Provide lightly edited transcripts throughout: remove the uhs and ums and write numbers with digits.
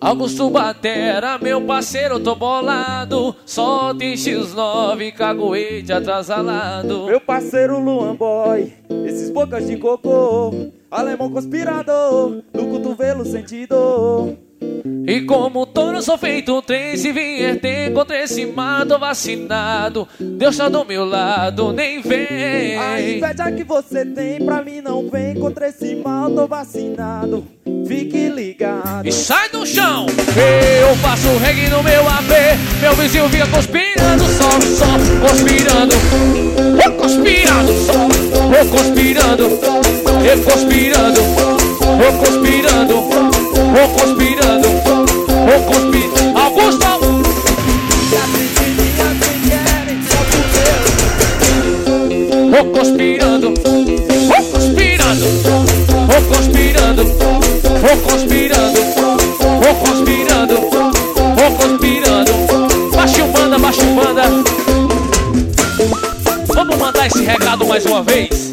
Augusto Batera, meu parceiro, eu tô bolado. Só tem X9, caguete atrasalado. Meu parceiro Luan Boy, esses bocas de cocô. Alemão conspirador, no cotovelo sentido. E como touro eu sou feito um trem. Se vier tem contra esse mar, tô vacinado. Deus tá do meu lado, nem vem. A inveja que você tem pra mim não vem. Contra esse mal, tô vacinado. Fique ligado. E sai do chão. Eu faço reggae no meu AP. Meu vizinho fica conspirando, só conspirando. Eu conspirando, eu conspirando. Eu conspirando, eu conspirando. Eu conspirando, eu conspirando. Augusto! Eu conspirando, eu conspirando. Eu conspirando, eu conspirando. Eu conspirando, eu conspirando. Baixa o banda, baixa o banda. Vamos mandar esse recado mais uma vez.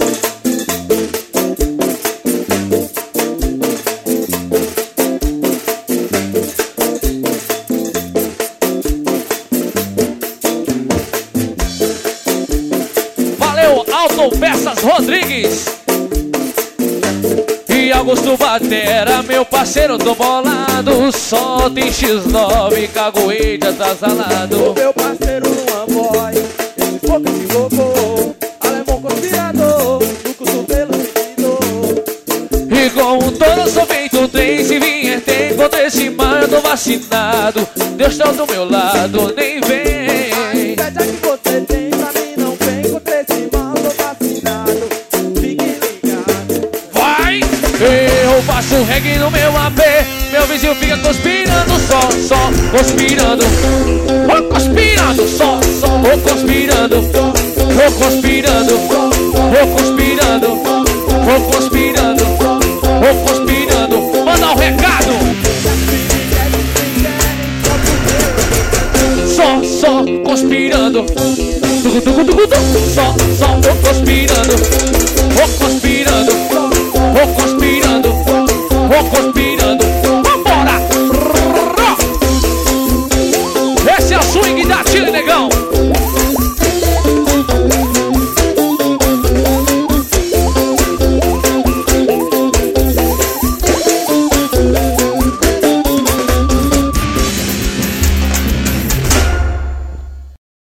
Peças Rodrigues e Augusto Batera, meu parceiro, eu tô bolado. Só tem X9, caguete atrasalado. Meu parceiro Luan Boy, esses bocas de cocô. Alemão conspirador, no cotovelo sentido. E com um touro eu sou feito um trem. Se vier tem contra esse mar, eu tô vacinado. Deus tá do meu lado, nem vem. A inveja que você tem pra mim não vem. Contra esse mal, tô vacinado. Fique ligado. Vai! Eu faço reggae no meu AP. Meu vizinho fica conspirando, só conspirando. Eu conspirando, só conspirando. Eu conspirando, eu conspirando. Eu conspirando, eu conspirando. Manda um recado. Só conspirando. Só conspirando. Eu conspirando, eu conspirando. Eu conspirando.